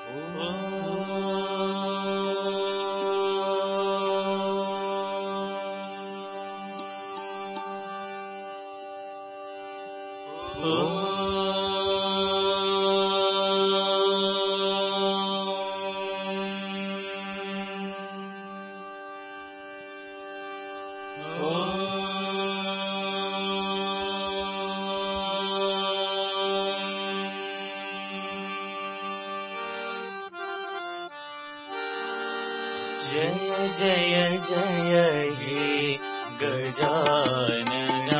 जय जय जय हे गजानना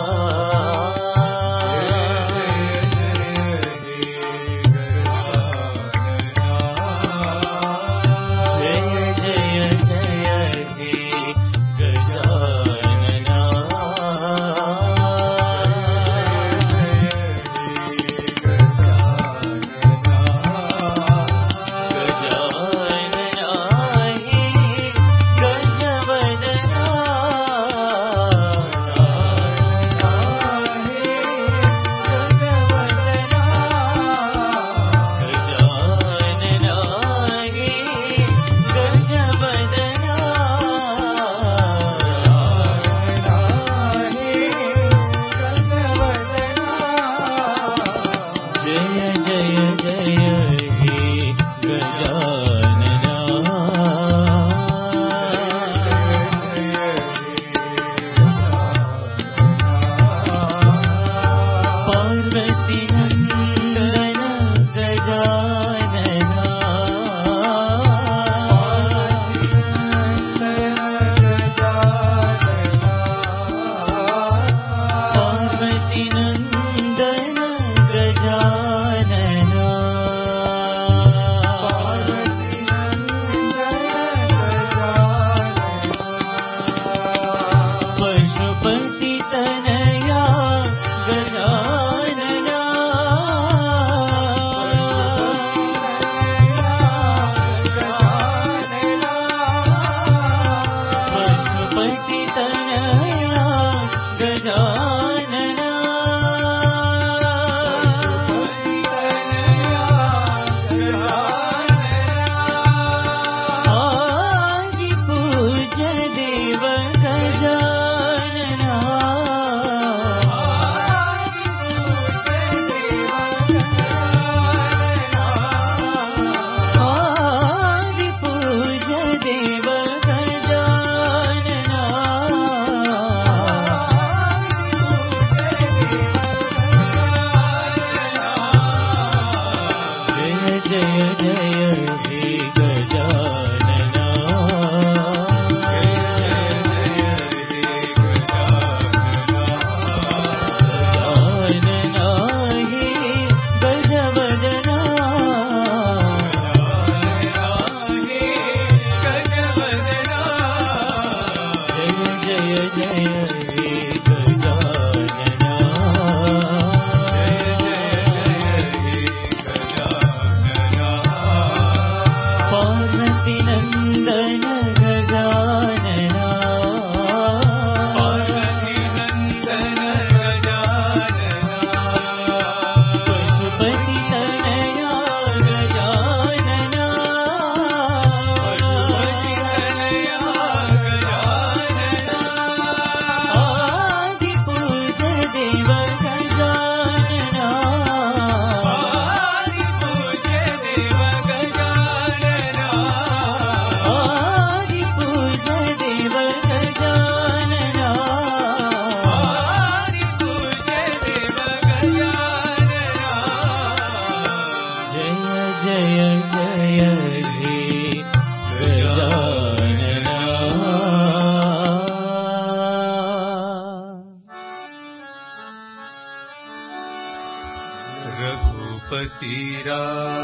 रघुपति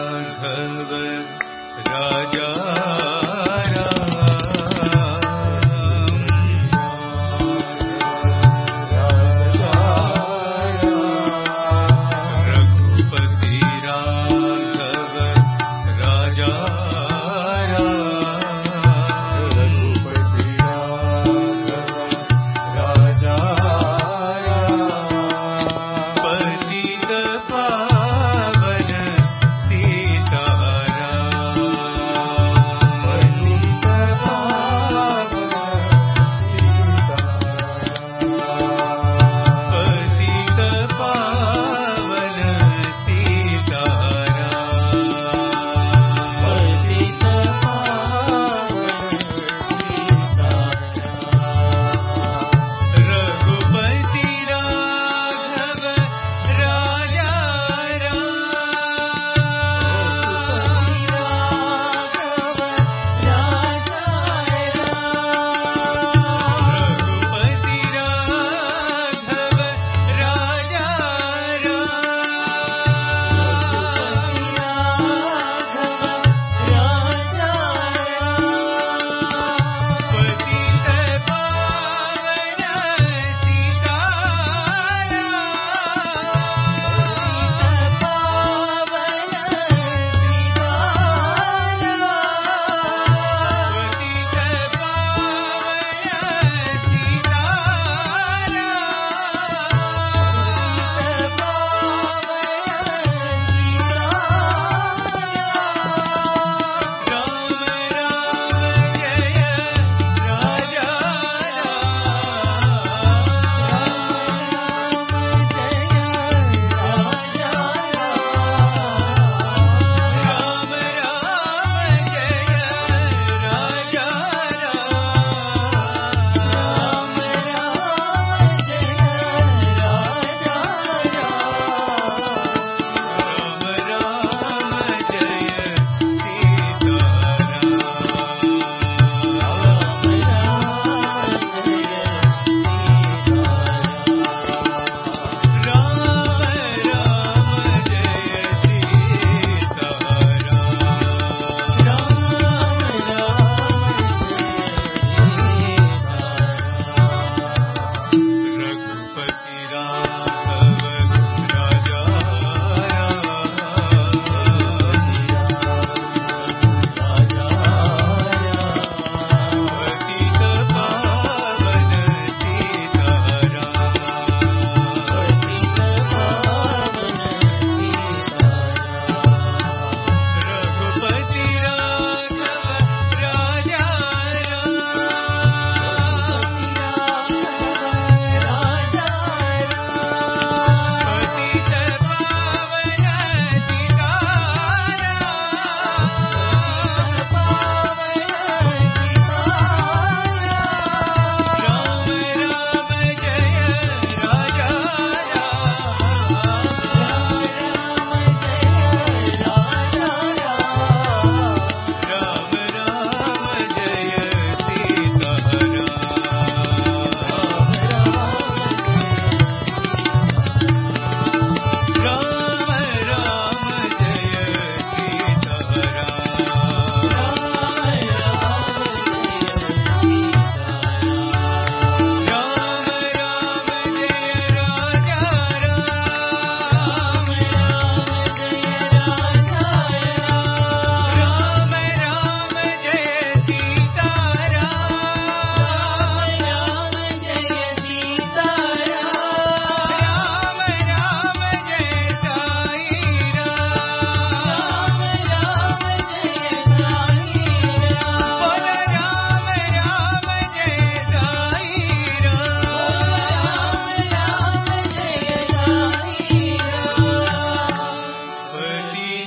राघव राजा सीताराम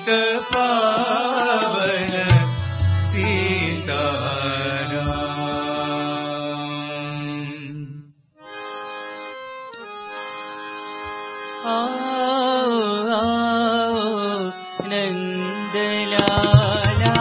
पावन सीताराम। आओ आओ नंदलाला,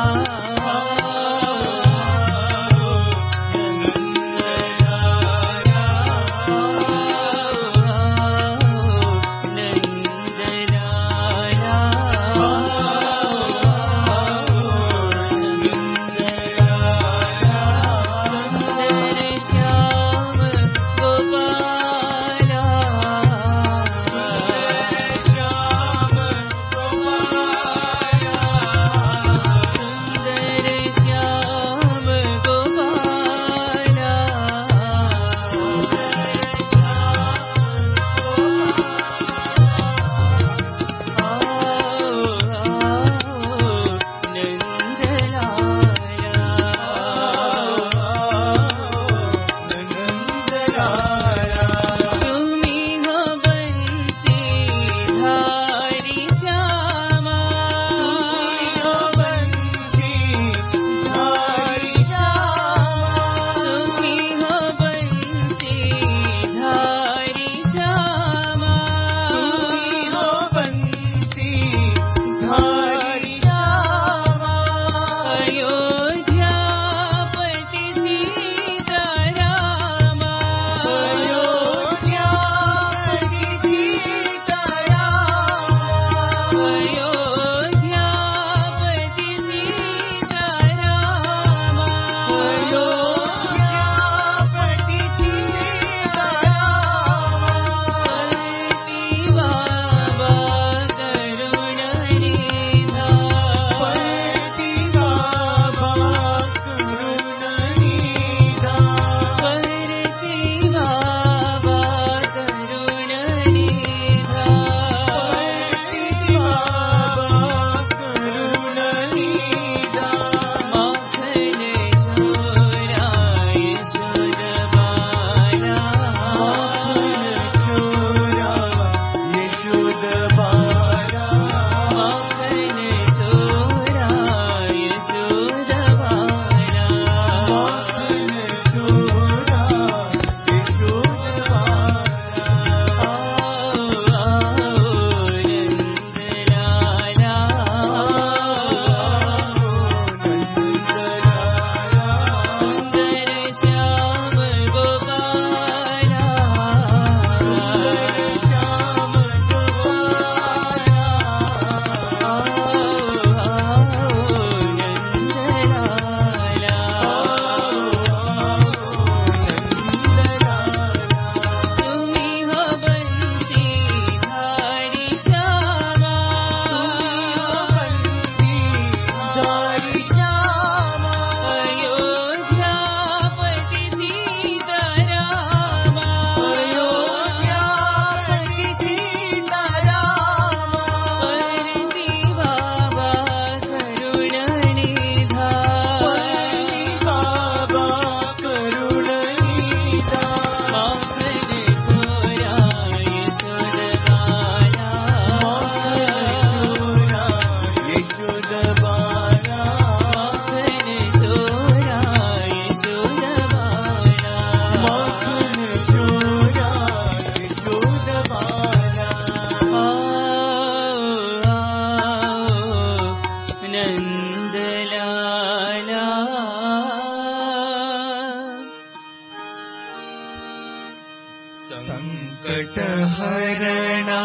संकटहरणा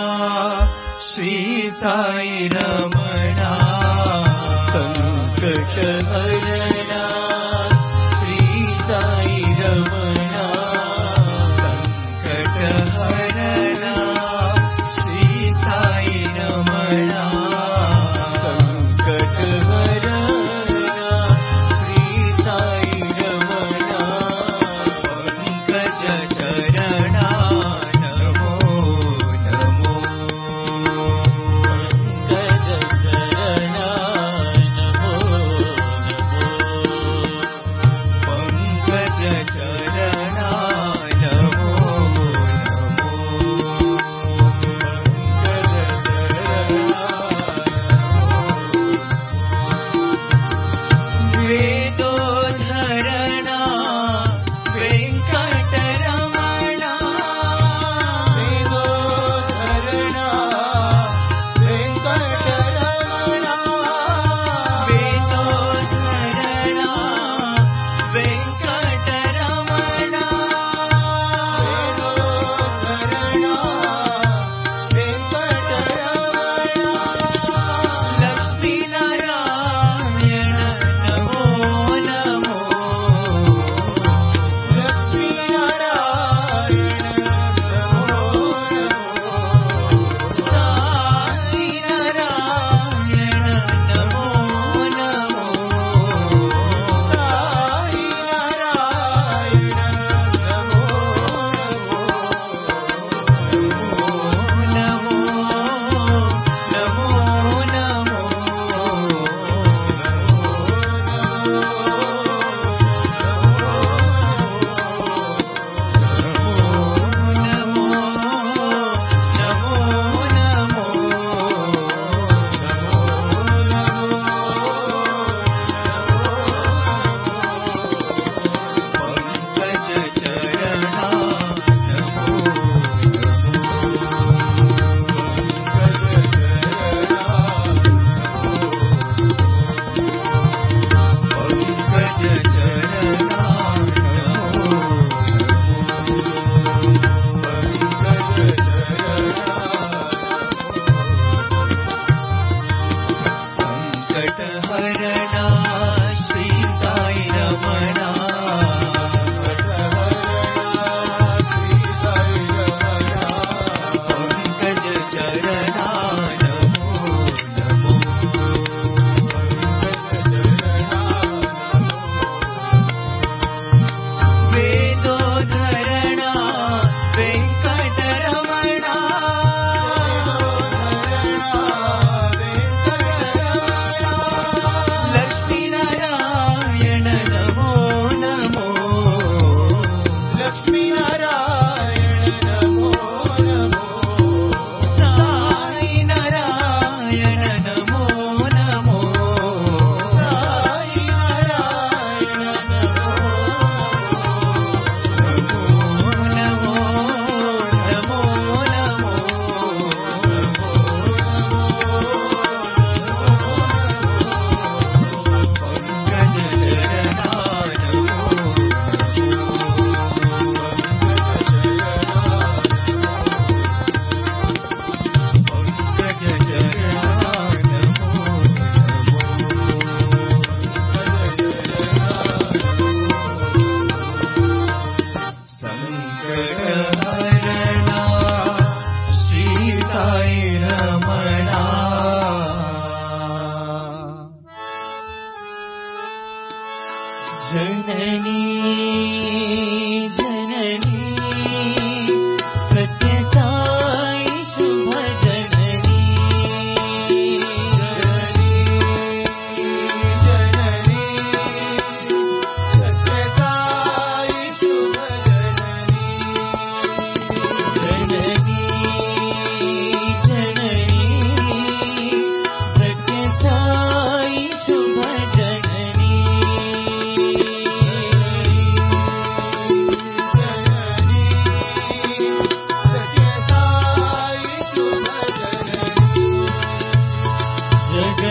श्री साई रमणा, संकटहरणा श्री साई रमणा, संकटहरणा श्री साई रमणा, संकटहरणा श्री साई रमणा, पंकज चरणा नमो नमो, पंकज चरणा नमो नमो।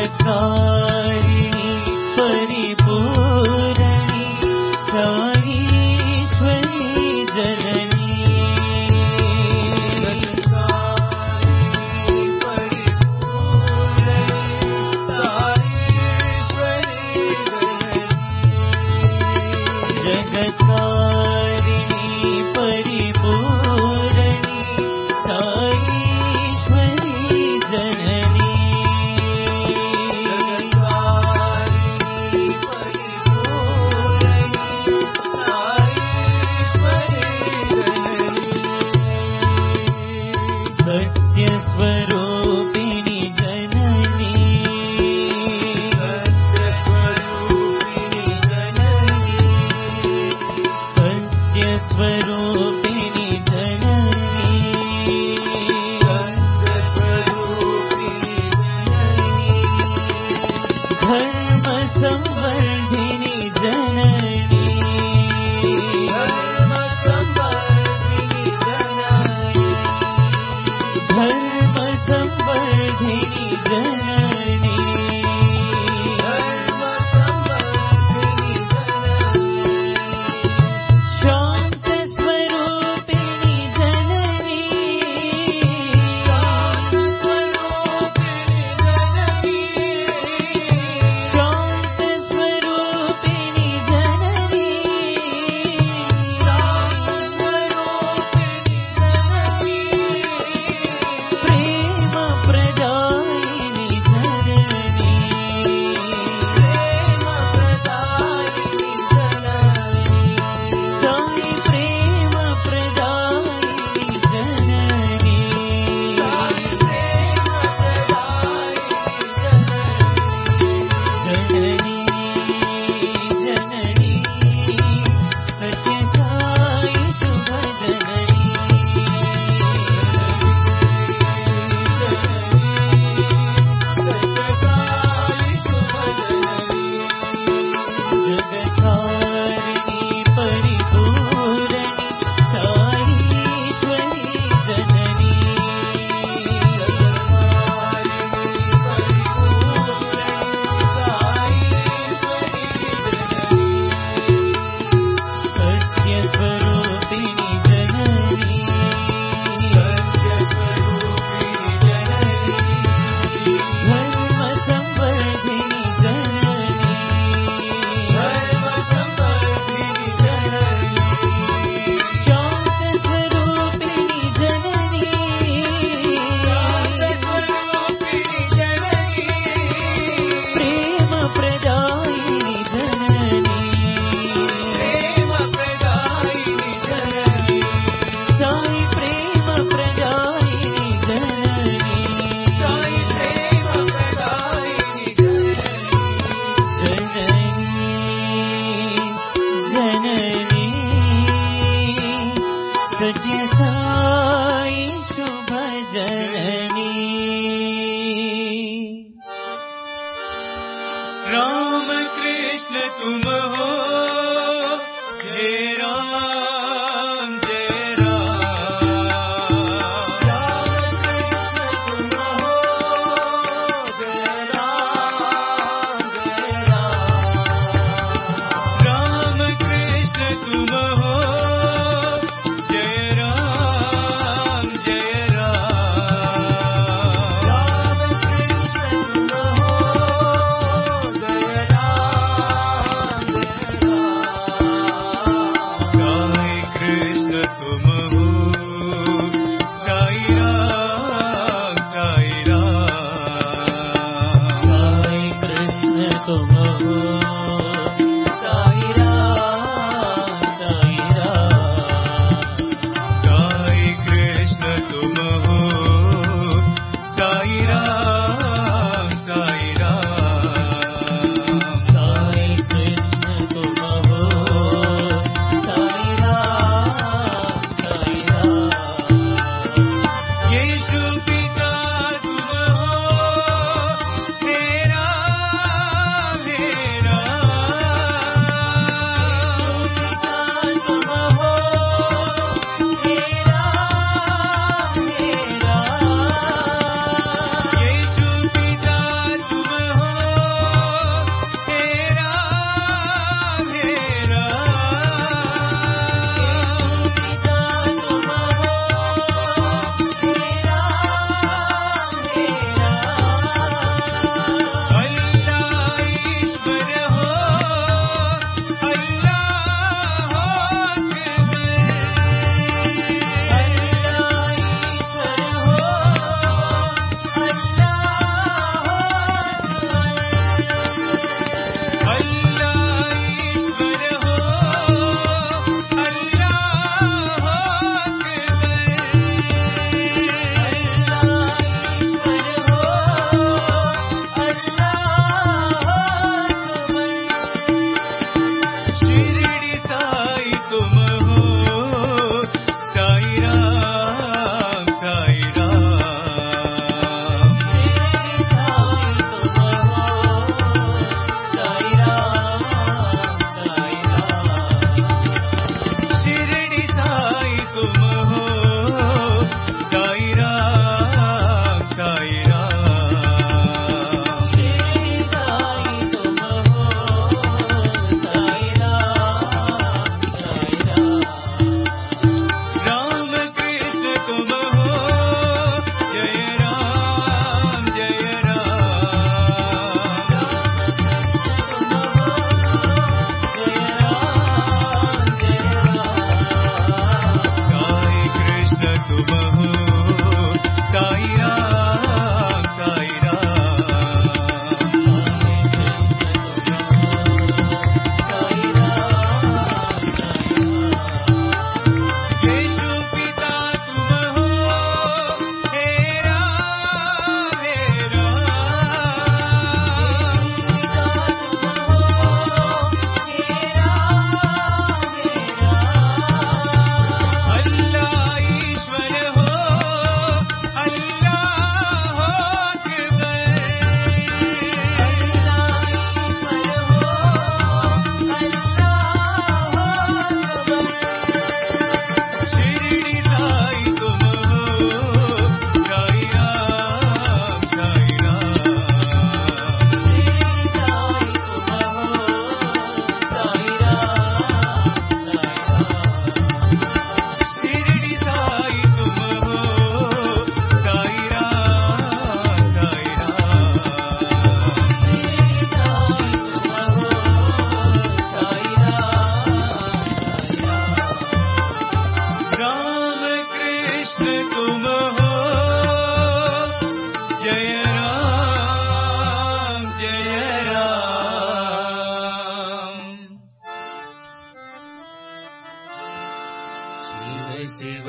जगत्कारिणी परिपूरणी साईश्वरी जननी जगत्कारिणी परिपूरणी साईश्वरी जननी सत्यस्वरूपिणी जननी सत्यस्वरूपिणी जननी धर्म संवर्धिनी जननी धर्म संवर्धिनी जननी शांत स्वरूपिणी जननी शांत स्वरूपिणी जननी प्रेम प्रदायिनी जननी साई प्रेम प्रदायिनी जननी जननी जननी सत्य साई शुभ जननी जगत्कारिणी परिपूरणी साईश्वरी जननी सत्यस्वरूपिणी जननी धर्म संवर्धिनी जननी शांत स्वरूपिणी जननी प्रेम प्रदायिनी जननी साई प्रेम प्रदायिनी जननी जननी सत्य साई शुभ जननी राम कृष्ण तुम हो जय राम जय राम कृष्ण तुम हो जय राम जय साई कृष्ण तुम हो साई राम साई कृष्ण तुम हो साई राम साई साई कृष्ण तुम हो साई राम साई साई कृष्ण तुम हो साई राम साई यीशु पिता तुम हो तेरा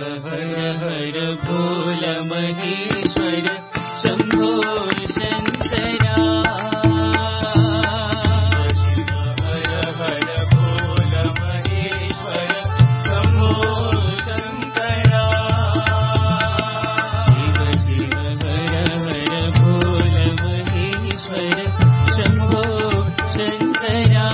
हर हर भोल महेश्वर शंभो शंकरा हर हर भोल महेश्वर शंभो शंकरा शिव शिव हर हर भोल महेश्वर शंभो शंकरा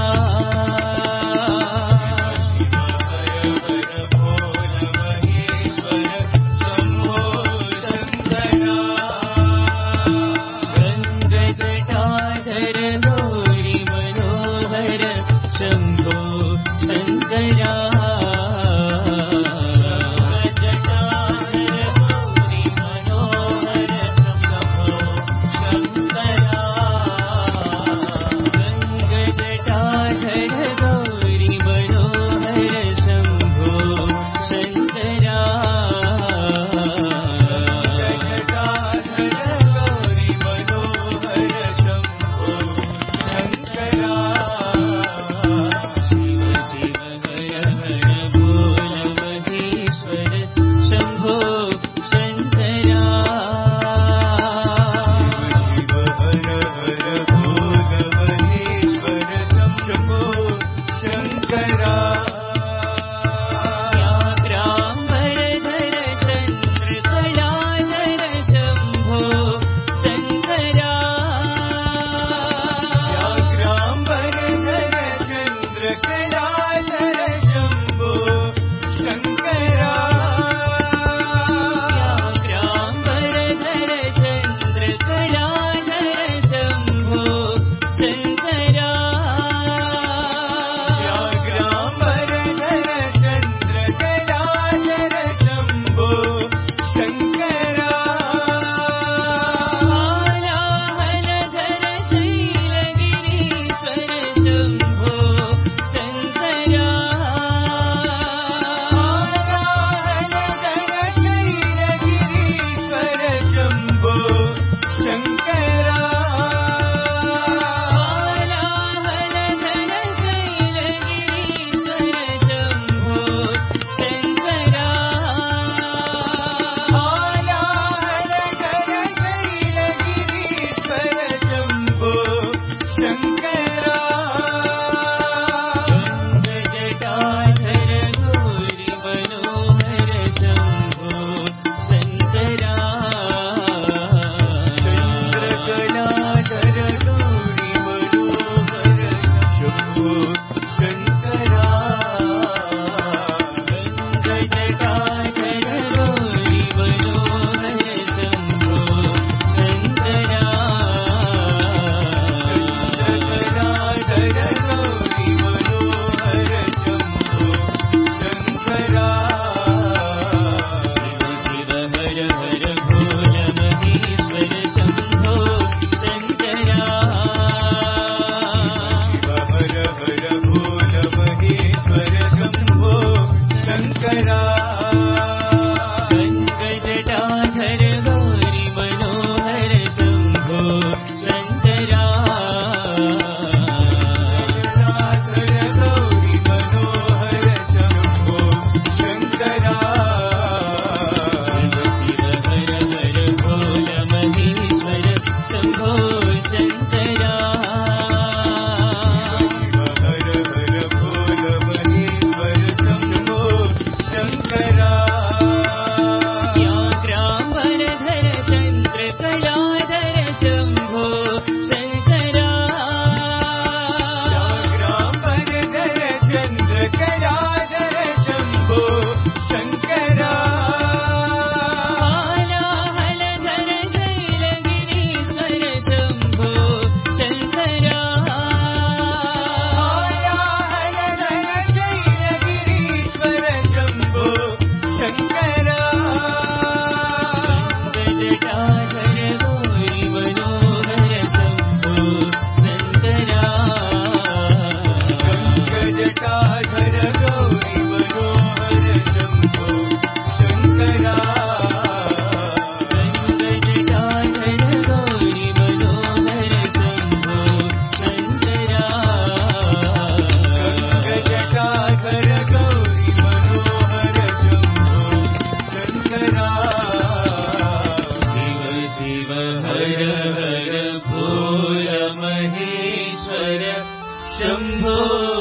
महेश्वर शम्भो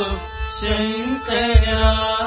शङ्करा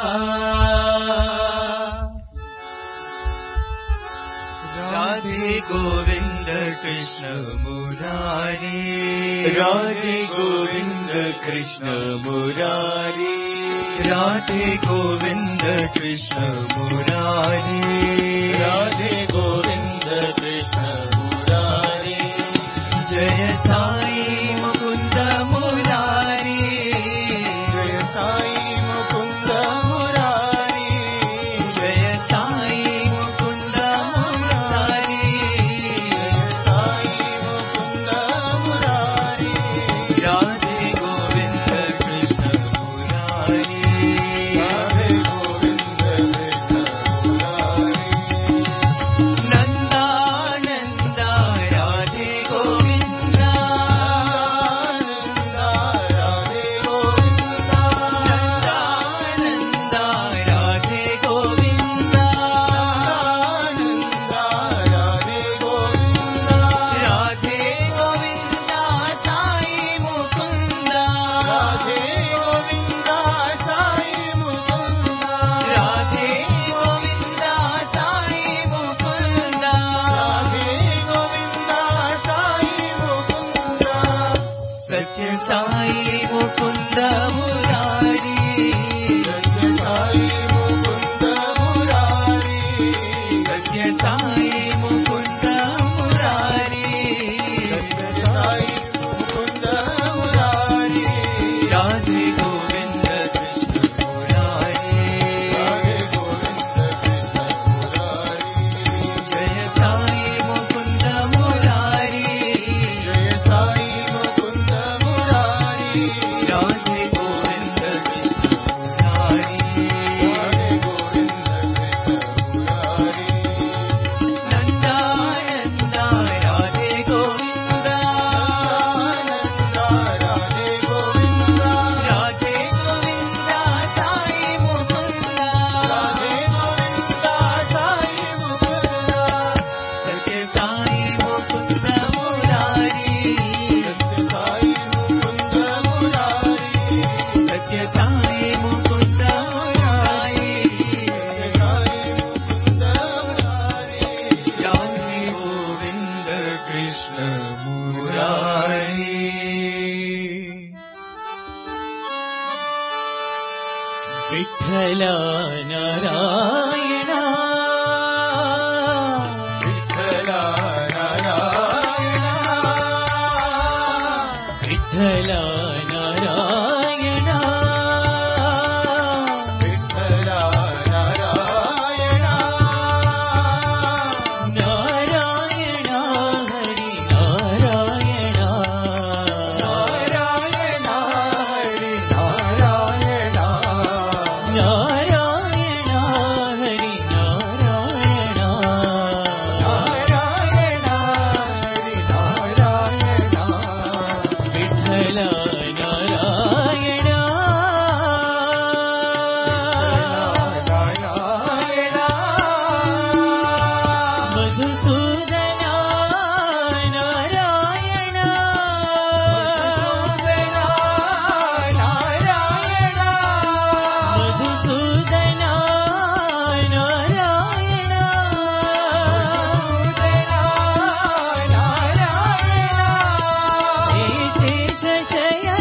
राधे गोविन्द कृष्ण मुरारी राधे गोविन्द कृष्ण मुरारी राधे गोविन्द कृष्ण मुरारी राधे गोविन्द कृष्ण मुरारी जय साई मुकुन्द मुरारी जय साई मुकुन्द मुरारी जय साई मुकुन्द मुरारी जय साई मुकुन्द मुरारी राधे गोविन्द कृष्ण मुरारी राधे गोविन्द कृष्ण मुरारी नन्दा नन्दा राधे गोविन्दा नन्दा राधे गोविन्दा नन्दा नन्दा राधे गोविन्दा नन्दा राधे गोविन्दा राधे गोविन्दा साई मुकुन्दा राधे गोविन्दा साई मुकुन्दा राधे गोविन्दा साई मुकुन्दा राधे गोविन्दा साई मुकुन्दा सत्य साई मुकुन्द मुरारी सत्य साई मुकुन्द मुरारी सत्य साई मुकुन्द मुरारी सत्य साई मुकुन्द मुरारी राधे गोविन्द कृष्ण मुरारी राधे गोविन्द कृष्ण मुरारी जय साई मुकुन्द मुरारी जय साई मुकुन्द मुरारी राधे गोविन्द कृष्ण मुरारी राधे गोविन्द कृष्ण मुरारी नन्दा नन्दा राधे गोविन्दा नन्दा राधे गोविन्दा राधे गोविन्दा साई मुकुन्दा राधे गोविन्दा साई मुकुन्दा सत्य साई मुकुन्द मुरारी सत्य साई मुकुन्द मुरारी सत्य साई मुकुन्द मुरारी सत्य साई मुकुन्द मुरारी राधे गोविन्द कृष्ण मुरारी विठ्ठल नारायण विठ्ठल नारायण विठ्ठल नारायण विठ्ठल नारायण नारायण हरि नारायण नारायण हरि नारायण नारायण हरि नारायण नारायण हरि नारायण विठ्ठल नारायण नारायण मधुसूदन नारायण नारायण मधुसूदन नारायण नारायण हे शेषशयन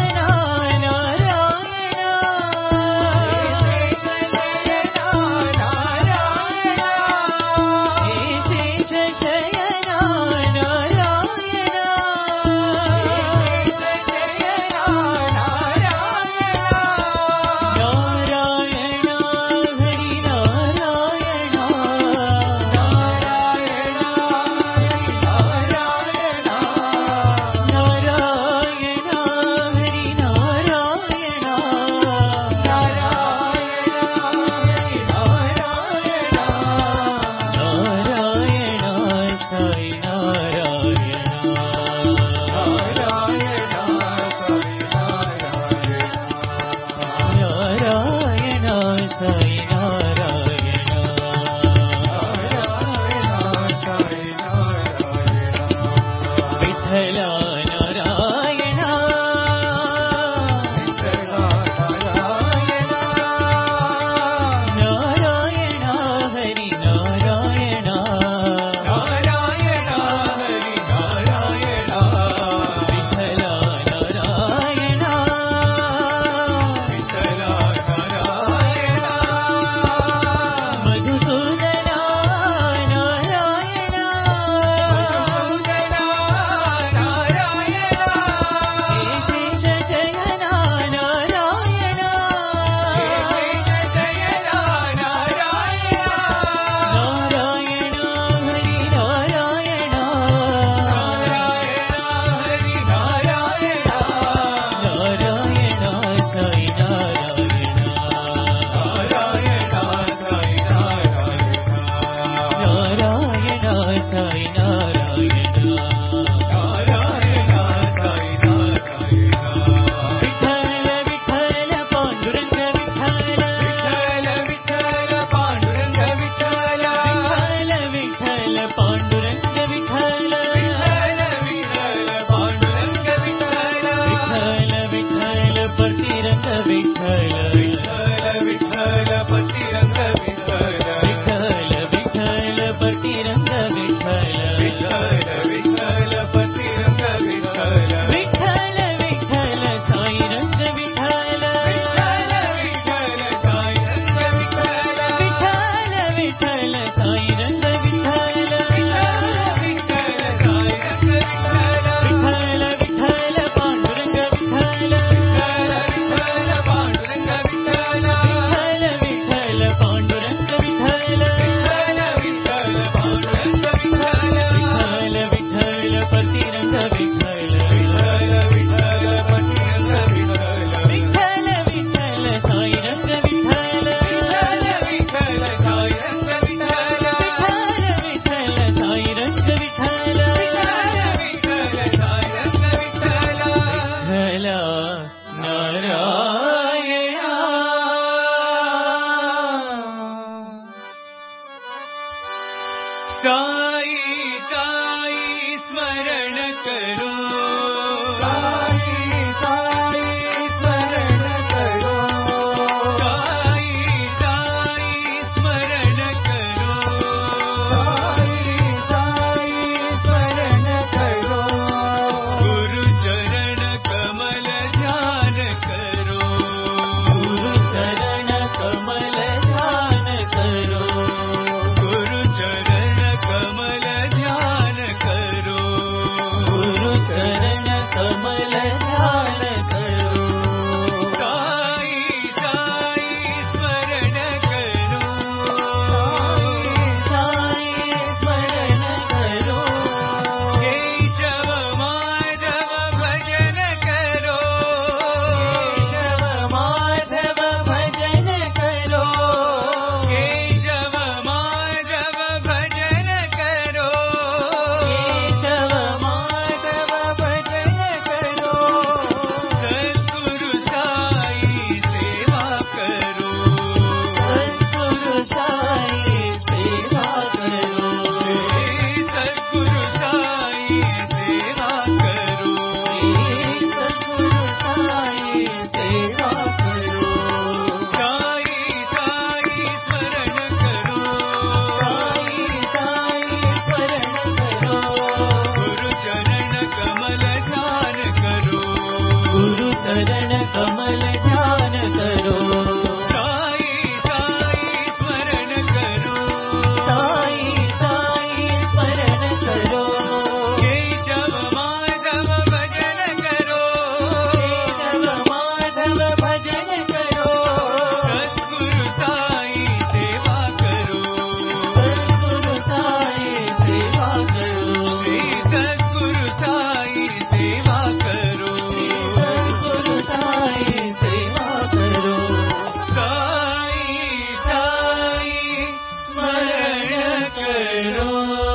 कमल ध्यान करो साई साई स्मरण करो साई साई स्मरण करो केशव माधव भजन करो केशव माधव भजन करो सद्गुरु साई सेवा करो सद्गुरु साई सेवा करो श्री सद्गुरु साई सेवा करो सद्गुरु साई सेवा करो साई साई स्मरण करो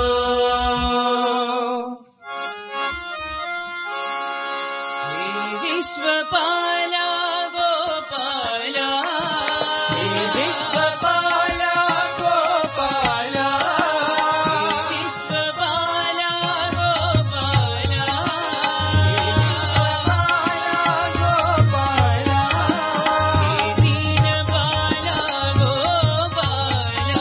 हे विश्वपाला गोपाला हे विश्वपाला गोपाला हे विश्वपाला गोपाला गोपाला हे दीनपाला गोपाला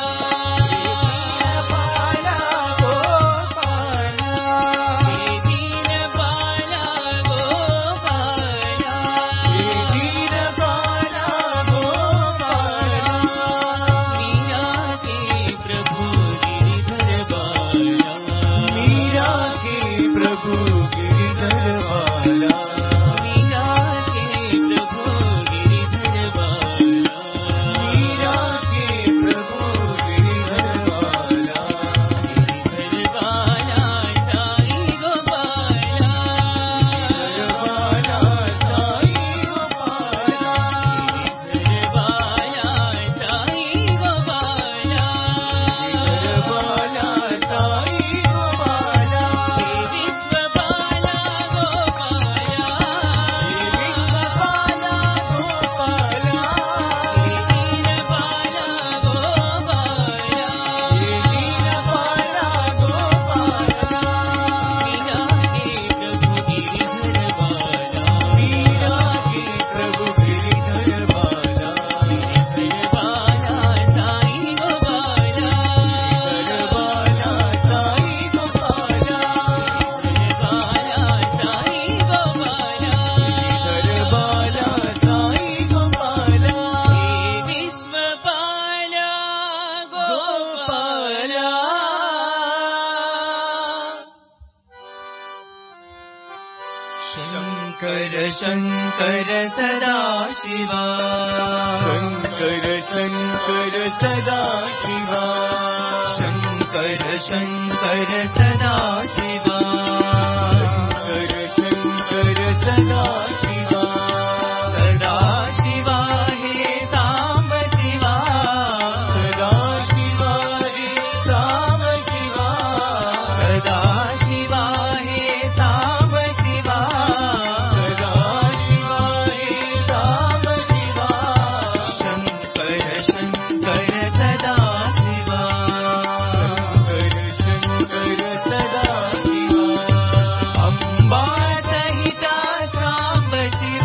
दीनपाला गोपाला हे दीनपाला गोपाला दीनपाला गोपाला मीरा के प्रभु गिरिधर बाला मीरा के प्रभु गिरिधर बाला मीरा के प्रभु गिरिधर बाला मीरा के प्रभु गिरिधर बाला गिरिधर बाला साई गोपाला बाला साई गोपाला गिरिधर बाला साई गोपाला बाला साई गोपाला हे विश्वपाला गोपाला विश्वपाला गोपाला हे दीनपाला गोपाला दीनपाला गोपाला मीरा के प्रभु गिरिधर बाला मीरा के प्रभु गिरिधर बाला गिरिधर बाला साई गोपाला बाला साई गोपाला बाला साई गोपाला बाला साई गोपाला हे विश्वपाला गोपाला शंकर शंकर सदा शिवा शंकर शंकर सदा शिवा शंकर शंकर सदा शिवा शंकर शंकर सदा शिवा सदा शिवा हे सांब शिवा सदा शिवा हे सांब शिवा सदा शिवा हे सांब शिवा सदा शिवा हे सांब शिवा शंकर शंकर सदा शिवा शंकर शंकर सदा शिवा अंबा सहिता सांब शिवा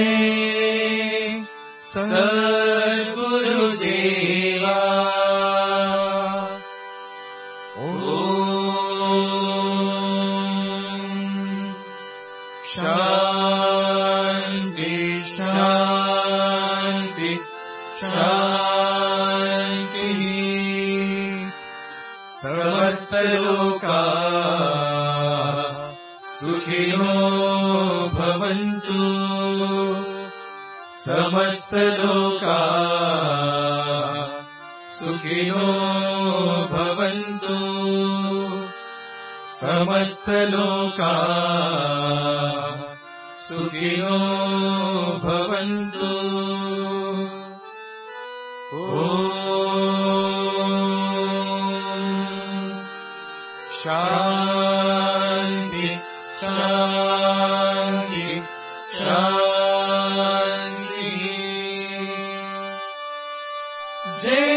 सद्गुरुदेवा शान्ति शान्ति शान्तिः समस्तलोकाः सुखिनो भवन्तु समस्तलोकाः सुखिनो भवन्तु समस्तलोकाः सुखिनो भवन्तु शान्ति शान्ति शान्ति जय